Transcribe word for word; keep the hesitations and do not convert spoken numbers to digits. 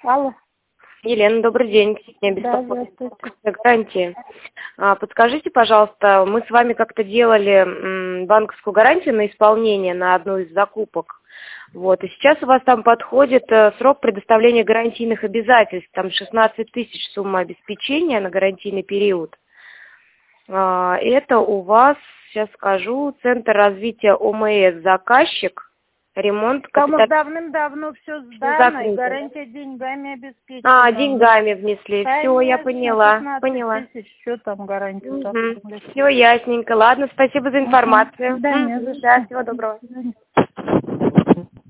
Алло. Елена, добрый день. Меня Да, беспокоит здравствуйте. гарантии. А, Подскажите, пожалуйста, мы с вами как-то делали м, банковскую гарантию на исполнение на одну из закупок. Вот. И сейчас у вас там подходит э, срок предоставления гарантийных обязательств. Там шестнадцать тысяч сумма обеспечения на гарантийный период. А, Это у вас, сейчас скажу, Центр развития ОМС, заказчик, ремонт Там капиталь... давным-давно все Всё сдано, и закрыто. гарантия деньгами А, обеспечена. деньгами внесли. Все, я Конечно, поняла. пятнадцать Поняла. тысяч, что там гарантию так Угу. оформлять? Все ясненько. Ладно, спасибо за Ага. информацию. Да, не за Мгм. Да, что. всего До доброго. свидания.